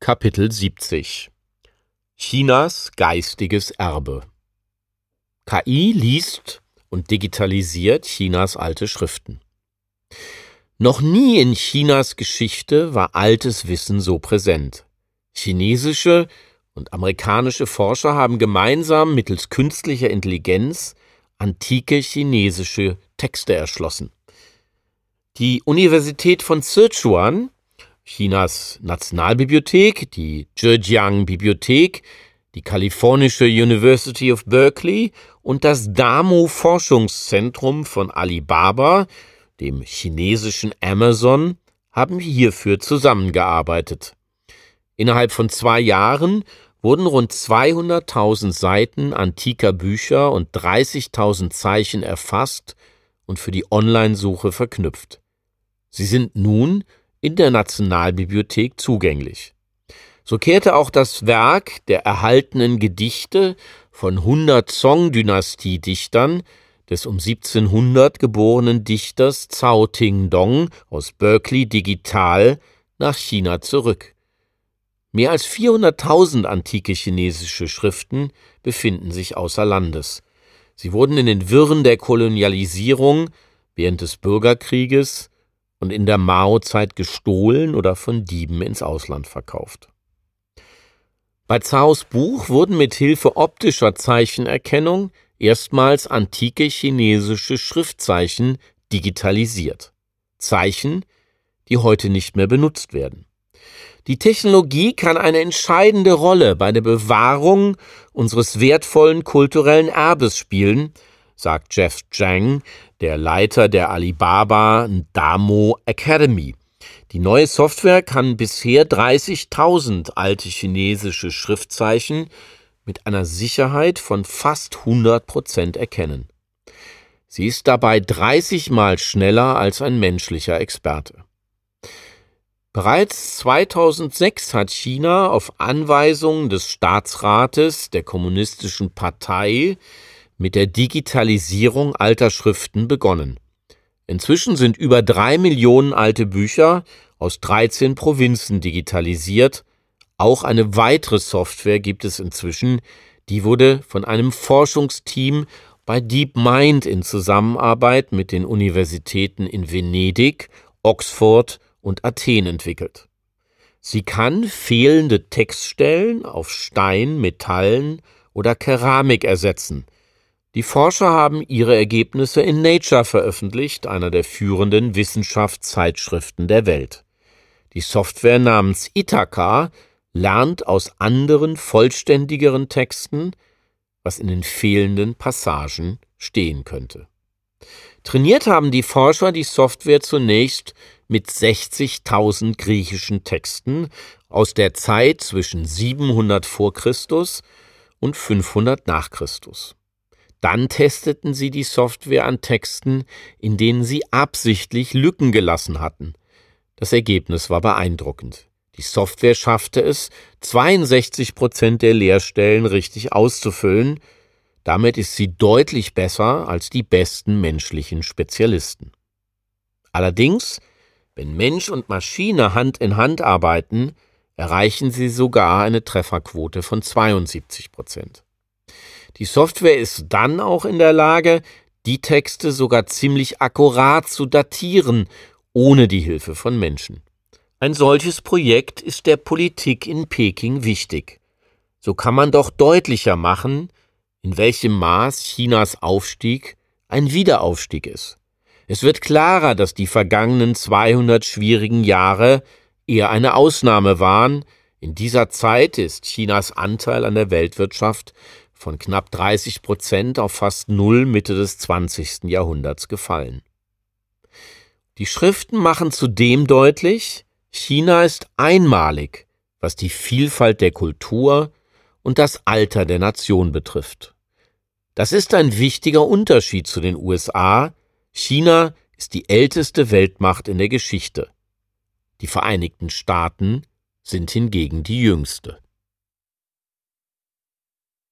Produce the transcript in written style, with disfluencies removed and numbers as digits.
Kapitel 70 Chinas geistiges Erbe. KI liest und digitalisiert Chinas alte Schriften. Noch nie in Chinas Geschichte war altes Wissen so präsent. Chinesische und amerikanische Forscher haben gemeinsam mittels künstlicher Intelligenz antike chinesische Texte erschlossen. Die Universität von Sichuan, Chinas Nationalbibliothek, die Zhejiang-Bibliothek, die kalifornische University of Berkeley und das DAMO-Forschungszentrum von Alibaba, dem chinesischen Amazon, haben hierfür zusammengearbeitet. Innerhalb von 2 Jahren wurden rund 200.000 Seiten antiker Bücher und 30.000 Zeichen erfasst und für die Online-Suche verknüpft. Sie sind nun in der Nationalbibliothek zugänglich. So kehrte auch das Werk der erhaltenen Gedichte von 100 Song-Dynastie-Dichtern des um 1700 geborenen Dichters Cao Ting-dong aus Berkeley digital nach China zurück. Mehr als 400.000 antike chinesische Schriften befinden sich außer Landes. Sie wurden in den Wirren der Kolonialisierung, während des Bürgerkrieges und in der Mao-Zeit gestohlen oder von Dieben ins Ausland verkauft. Bei Caos Buch wurden mit Hilfe optischer Zeichenerkennung erstmals antike chinesische Schriftzeichen digitalisiert. Zeichen, die heute nicht mehr benutzt werden. Die Technologie kann eine entscheidende Rolle bei der Bewahrung unseres wertvollen kulturellen Erbes spielen, sagt Jeff Zhang, der Leiter der Alibaba DAMO Academy. Die neue Software kann bisher 30.000 alte chinesische Schriftzeichen mit einer Sicherheit von fast 100% erkennen. Sie ist dabei 30 Mal schneller als ein menschlicher Experte. Bereits 2006 hat China auf Anweisung des Staatsrates der Kommunistischen Partei mit der Digitalisierung alter Schriften begonnen. Inzwischen sind über 3 Millionen alte Bücher aus 13 Provinzen digitalisiert. Auch eine weitere Software gibt es inzwischen, die wurde von einem Forschungsteam bei DeepMind in Zusammenarbeit mit den Universitäten in Venedig, Oxford und Athen entwickelt. Sie kann fehlende Textstellen auf Stein, Metallen oder Keramik ersetzen. Die Forscher haben ihre Ergebnisse in Nature veröffentlicht, einer der führenden Wissenschaftszeitschriften der Welt. Die Software namens Ithaka lernt aus anderen, vollständigeren Texten, was in den fehlenden Passagen stehen könnte. Trainiert haben die Forscher die Software zunächst mit 60.000 griechischen Texten aus der Zeit zwischen 700 vor Christus und 500 nach Christus. Dann testeten sie die Software an Texten, in denen sie absichtlich Lücken gelassen hatten. Das Ergebnis war beeindruckend. Die Software schaffte es, 62% der Leerstellen richtig auszufüllen. Damit ist sie deutlich besser als die besten menschlichen Spezialisten. Allerdings, wenn Mensch und Maschine Hand in Hand arbeiten, erreichen sie sogar eine Trefferquote von 72%. Die Software ist dann auch in der Lage, die Texte sogar ziemlich akkurat zu datieren, ohne die Hilfe von Menschen. Ein solches Projekt ist der Politik in Peking wichtig. So kann man doch deutlicher machen, in welchem Maß Chinas Aufstieg ein Wiederaufstieg ist. Es wird klarer, dass die vergangenen 200 schwierigen Jahre eher eine Ausnahme waren. In dieser Zeit ist Chinas Anteil an der Weltwirtschaft von knapp 30% auf fast 0 Mitte des 20. Jahrhunderts gefallen. Die Schriften machen zudem deutlich, China ist einmalig, was die Vielfalt der Kultur und das Alter der Nation betrifft. Das ist ein wichtiger Unterschied zu den USA. China ist die älteste Weltmacht in der Geschichte. Die Vereinigten Staaten sind hingegen die jüngste.